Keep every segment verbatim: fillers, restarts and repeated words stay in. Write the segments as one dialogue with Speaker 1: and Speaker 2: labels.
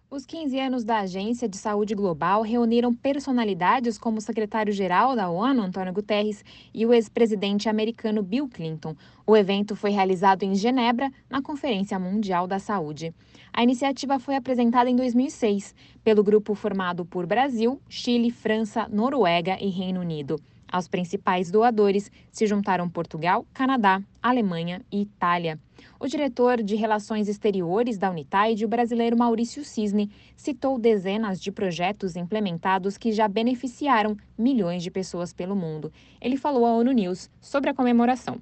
Speaker 1: Os quinze anos da Agência de Saúde Global reuniram personalidades como o secretário-geral da ONU, Antônio Guterres, e o ex-presidente americano Bill Clinton. O evento foi realizado em Genebra, na Conferência Mundial da Saúde. A iniciativa foi apresentada em dois mil e seis pelo grupo formado por Brasil, Chile, França, Noruega e Reino Unido. Aos principais doadores se juntaram Portugal, Canadá, Alemanha e Itália. O diretor de Relações Exteriores da Unitaid, o brasileiro Maurício Cisne, citou dezenas de projetos implementados que já beneficiaram milhões de pessoas pelo mundo. Ele falou à ONU News sobre a comemoração.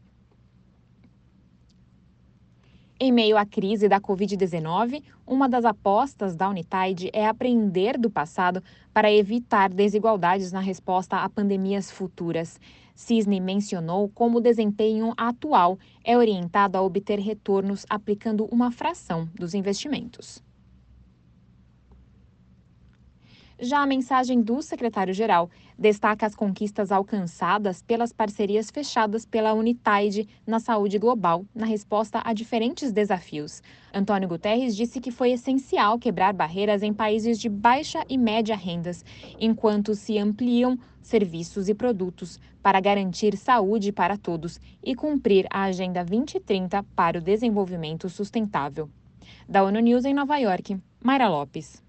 Speaker 1: Em meio à crise da covid dezenove, uma das apostas da Unitaid é aprender do passado para evitar desigualdades na resposta a pandemias futuras. Cisne mencionou como o desempenho atual é orientado a obter retornos aplicando uma fração dos investimentos. Já a mensagem do secretário-geral destaca as conquistas alcançadas pelas parcerias fechadas pela Unitaid na saúde global, na resposta a diferentes desafios. Antônio Guterres disse que foi essencial quebrar barreiras em países de baixa e média rendas, enquanto se ampliam serviços e produtos para garantir saúde para todos e cumprir a Agenda vinte e trinta para o desenvolvimento sustentável. Da ONU News em Nova York, Mayra Lopes.